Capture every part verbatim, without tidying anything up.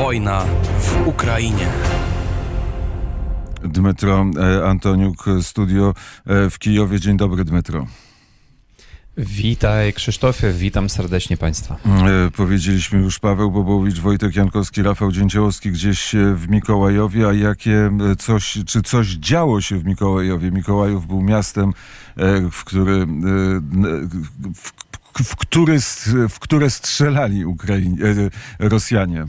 Wojna w Ukrainie. Dmytro Antoniuk, studio w Kijowie. Dzień dobry, Dmytro. Witaj, Krzysztofie, witam serdecznie Państwa. Powiedzieliśmy już Paweł Bobołowicz, Wojtek Jankowski, Rafał Dzięciołowski gdzieś w Mikołajowie, a jakie coś, czy coś działo się w Mikołajowie? Mikołajów był miastem, w, który, w, w, który, w które strzelali Ukraiń, Rosjanie.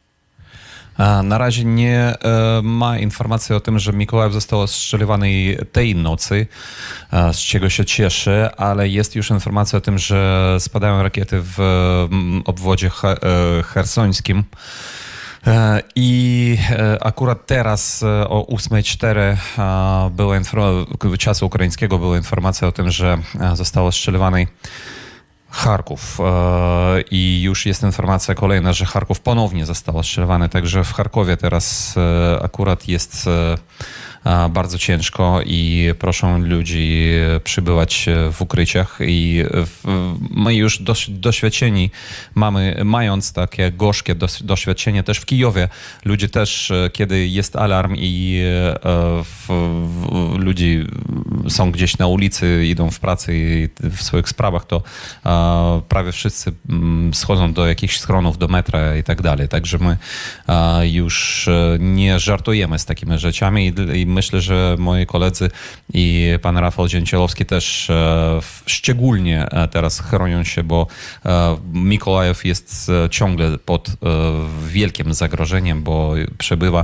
Na razie nie e, ma informacji o tym, że Mikołajów został ostrzelywany tej nocy, e, z czego się cieszę, ale jest już informacja o tym, że spadają rakiety w m, obwodzie he, e, hersońskim. E, I e, akurat teraz e, o ósma cztery e, była info- czasu ukraińskiego była informacja o tym, że e, został ostrzelywany Charków i już jest informacja kolejna, że Charków ponownie został ostrzelowany, także w Charkowie teraz akurat jest bardzo ciężko i proszę ludzi przybywać w ukryciach i my już doświadczeni mamy, mając takie gorzkie doświadczenie też w Kijowie, ludzie też, kiedy jest alarm i w, w, ludzie są gdzieś na ulicy, idą w pracy i w swoich sprawach, to prawie wszyscy schodzą do jakichś schronów, do metra i tak dalej. Także my już nie żartujemy z takimi rzeczami i myślę, że moi koledzy i pan Rafał Dzięciołowski też szczególnie teraz chronią się, bo Mikołajów jest ciągle pod wielkim zagrożeniem, bo przebywa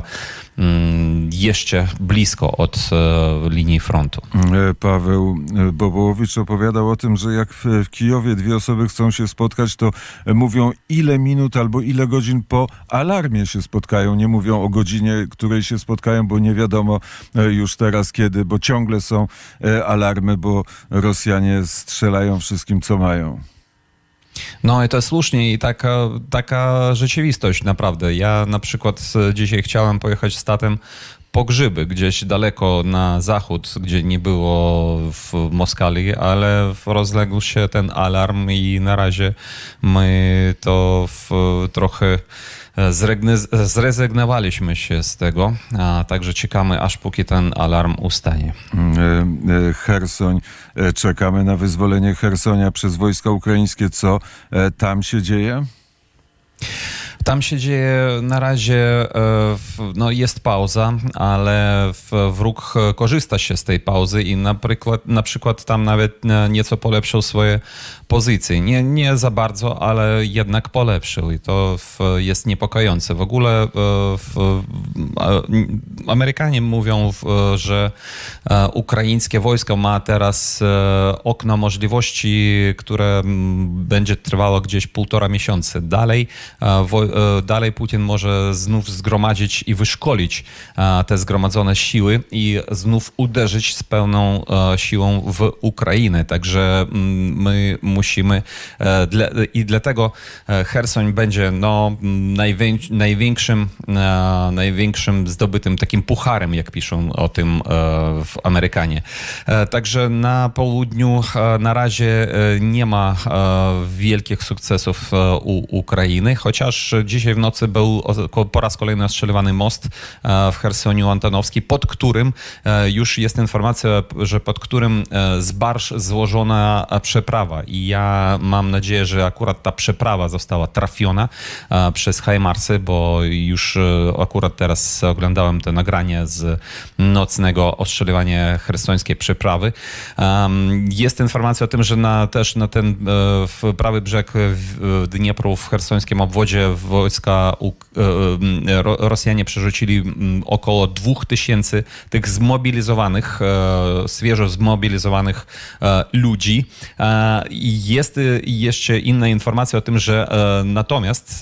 jeszcze blisko od linii frontu. Paweł Bobołowicz opowiadał o tym, że jak w Kijowie dwie osoby chcą się spotkać, to mówią ile minut albo ile godzin po alarmie się spotkają. Nie mówią o godzinie, której się spotkają, bo nie wiadomo już teraz kiedy, bo ciągle są alarmy, bo Rosjanie strzelają wszystkim, co mają. No i to jest słusznie i taka, taka rzeczywistość naprawdę. Ja na przykład dzisiaj chciałem pojechać statem po grzyby gdzieś daleko na zachód, gdzie nie było w Moskali, ale rozległ się ten alarm i na razie my to w, trochę zrezygnowaliśmy się z tego, a także czekamy, aż póki ten alarm ustanie. Chersoń. Czekamy na wyzwolenie Chersonia przez wojska ukraińskie. Co tam się dzieje? Tam się dzieje na razie, no jest pauza, ale wróg korzysta się z tej pauzy i na przykład, na przykład tam nawet nieco polepszył swoje pozycje. Nie, nie za bardzo, ale jednak polepszył i to jest niepokojące. W ogóle w, Amerykanie mówią, że ukraińskie wojsko ma teraz okno możliwości, które będzie trwało gdzieś półtora miesiąca. Dalej Dalej Putin może znów zgromadzić i wyszkolić te zgromadzone siły i znów uderzyć z pełną siłą w Ukrainę. Także my musimy i dlatego Chersoń będzie no, największym, największym zdobytym takim pucharem, jak piszą o tym w Amerykanie. Także na południu na razie nie ma wielkich sukcesów u Ukrainy, chociaż dzisiaj w nocy był po raz kolejny ostrzelywany most w Chersoniu Antonowski, pod którym już jest informacja, że pod którym z barż złożona przeprawa i ja mam nadzieję, że akurat ta przeprawa została trafiona przez Hajmarsy, bo już akurat teraz oglądałem to nagranie z nocnego ostrzeliwania chersońskiej przeprawy. Jest informacja o tym, że na, też na ten w prawy brzeg Dniepru w chersońskim obwodzie wojska Rosjanie przerzucili około dwóch tysięcy tych zmobilizowanych, świeżo zmobilizowanych ludzi. Jest jeszcze inna informacja o tym, że natomiast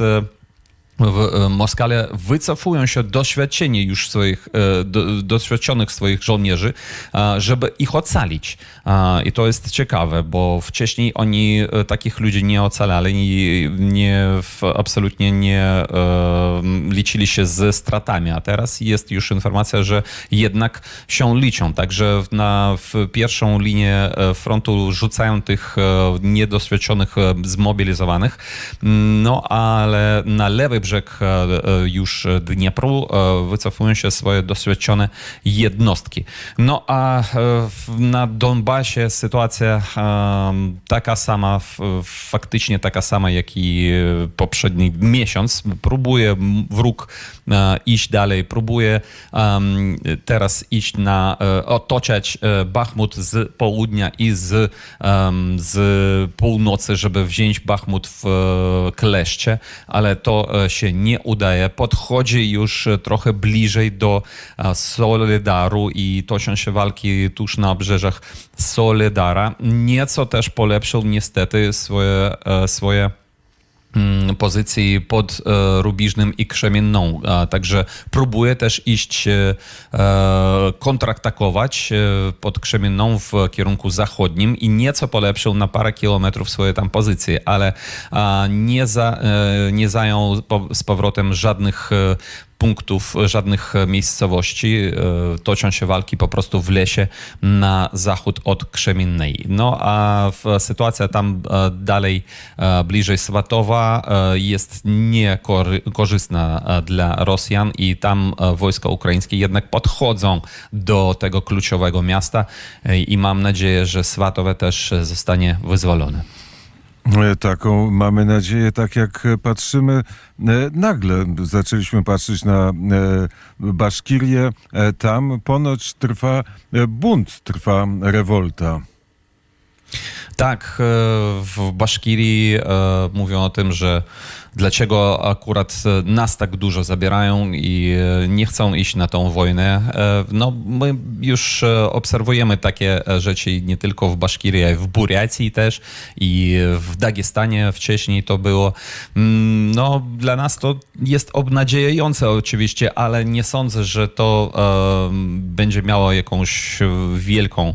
Moskale wycofują się doświadczeni już swoich, do, doświadczonych swoich żołnierzy, żeby ich ocalić. I to jest ciekawe, bo wcześniej oni takich ludzi nie ocalali i nie, absolutnie nie liczyli się ze stratami, a teraz jest już informacja, że jednak się liczą. Także na w pierwszą linię frontu rzucają tych niedoświadczonych, zmobilizowanych, no ale na lewej brzeg już Dniepru wycofują się swoje doświadczone jednostki. No a na Donbasie sytuacja taka sama, faktycznie taka sama jak i poprzedni miesiąc. Próbuje wróg iść dalej, próbuje teraz iść na, otoczać Bachmut z południa i z, z północy, żeby wziąć Bachmut w kleszcze, ale to się nie udaje. Podchodzi już trochę bliżej do Soledaru i toczą się walki tuż na obrzeżach Soledara. Nieco też polepszył niestety swoje, swoje pozycji pod Rubiżnym i Krzemienną. Także próbuje też iść kontratakować pod Krzemienną w kierunku zachodnim i nieco polepszył na parę kilometrów swoje tam pozycje, ale nie, za, nie zajął z powrotem żadnych punktów, żadnych miejscowości. Toczą się walki po prostu w lesie na zachód od Krzemiennej. No a sytuacja tam dalej bliżej Swatowa jest niekorzystna dla Rosjan i tam wojska ukraińskie jednak podchodzą do tego kluczowego miasta i mam nadzieję, że Swatowe też zostanie wyzwolone. Taką mamy nadzieję, tak jak patrzymy, nagle zaczęliśmy patrzeć na Baszkirię. Tam ponoć trwa bunt, trwa rewolta. Tak, w Baszkirii mówią o tym, że dlaczego akurat nas tak dużo zabierają i nie chcą iść na tą wojnę. No, my już obserwujemy takie rzeczy nie tylko w Baszkirii, ale i w Buriacji też i w Dagestanie wcześniej to było. No, dla nas to jest obnadziejające oczywiście, ale nie sądzę, że to będzie miało jakąś wielką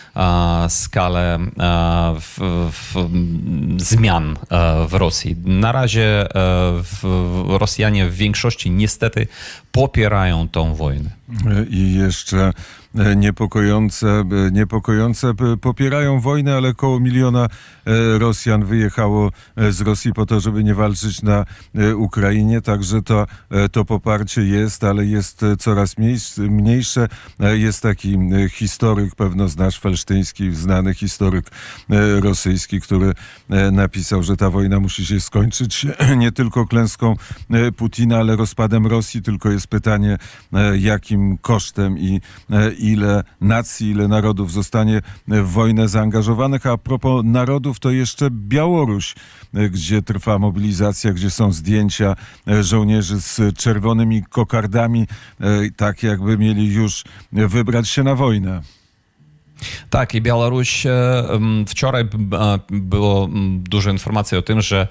skalę w, w, zmian w Rosji. Na razie w, Rosjanie w większości niestety popierają tą wojnę. I jeszcze niepokojące, niepokojące popierają wojnę, ale około miliona Rosjan wyjechało z Rosji po to, żeby nie walczyć na Ukrainie, także to, to poparcie jest, ale jest coraz mniejsze. Jest taki historyk, pewno znasz, Felsztyński, znany historyk rosyjski, który napisał, że ta wojna musi się skończyć nie tylko klęską Putina, ale rozpadem Rosji, tylko jest pytanie, jakim kosztem i ile nacji, ile narodów zostanie w wojnę zaangażowanych. A propos narodów, to jeszcze Białoruś, gdzie trwa mobilizacja, gdzie są zdjęcia żołnierzy z czerwonymi kokardami, tak jakby mieli już wybrać się na wojnę. Tak, i Białoruś, wczoraj było dużo informacji o tym, że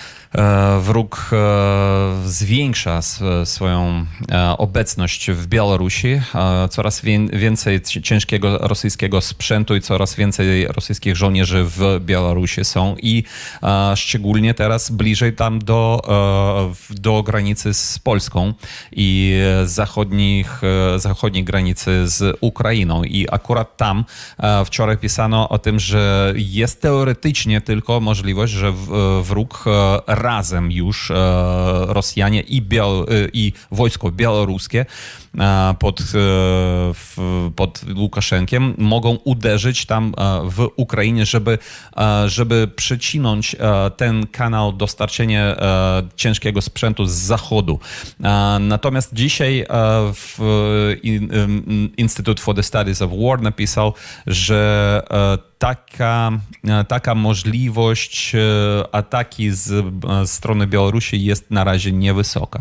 wróg zwiększa swoją obecność w Białorusi. Coraz więcej ciężkiego rosyjskiego sprzętu i coraz więcej rosyjskich żołnierzy w Białorusi są i szczególnie teraz bliżej tam do, do granicy z Polską i zachodnich, zachodniej granicy z Ukrainą. I akurat tam wczoraj pisano o tym, że jest teoretycznie tylko możliwość, że wróg razem już e, Rosjanie i, Biał, i wojsko białoruskie e, pod, e, w, pod Łukaszenkiem mogą uderzyć tam e, w Ukrainie, żeby, e, żeby przycinąć e, ten kanał dostarczenia e, ciężkiego sprzętu z zachodu. E, natomiast dzisiaj e, w, in, Institute for the Studies of War napisał, że e, Taka, taka możliwość ataki z strony Białorusi jest na razie niewysoka.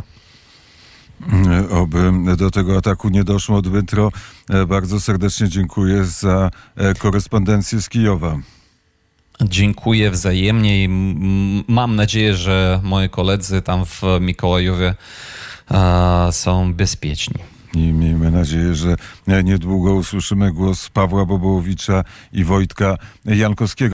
Oby do tego ataku nie doszło. Dmytro, bardzo serdecznie dziękuję za korespondencję z Kijowa. Dziękuję wzajemnie i mam nadzieję, że moi koledzy tam w Mikołajowie są bezpieczni. I miejmy nadzieję, że niedługo usłyszymy głos Pawła Bobołowicza i Wojtka Jankowskiego.